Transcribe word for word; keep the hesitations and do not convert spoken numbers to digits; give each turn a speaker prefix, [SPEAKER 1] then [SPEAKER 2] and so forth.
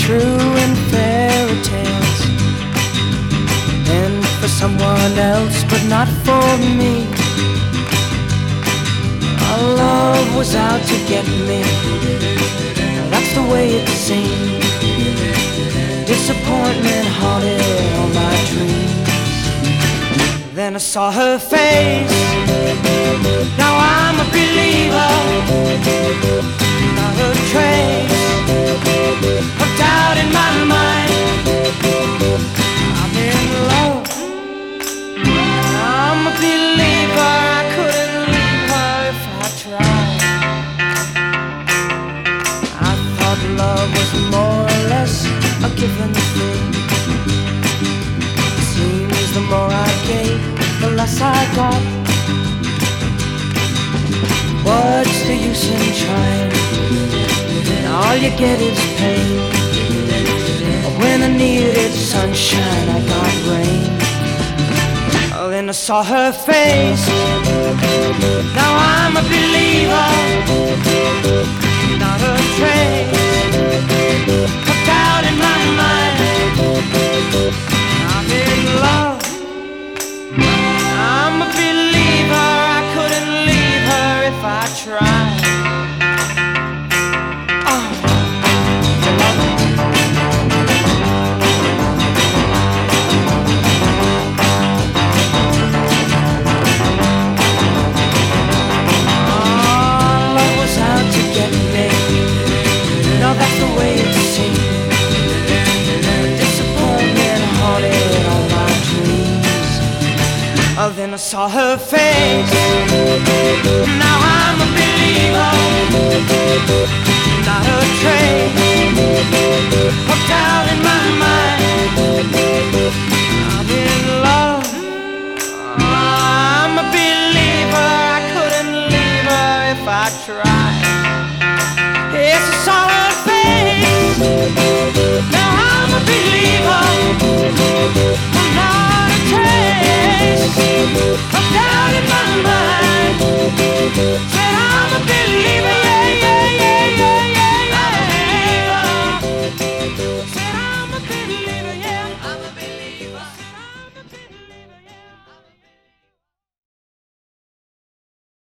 [SPEAKER 1] true in fairy tales, and for someone else, but not for me. Our love was out to get me, that's the way it seemed. Disappointment haunted all my dreams. Then I saw her face, now I'm a believer. Not a trace of doubt in my mind. I'm in love, I'm a believer. I couldn't leave her if I tried. I thought love was more or less a given thing. Seems the more I gave, the less I got. What's the use in trying? All you get is pain. When I needed sunshine, I got rain. Oh, then I saw her face, now I'm a believer. Not a trace of doubt in my mind. I'm in love, I'm a believer. I couldn't leave her if I tried. That's the way it seemed. Disappointment haunted all my dreams. Oh, then I saw her face,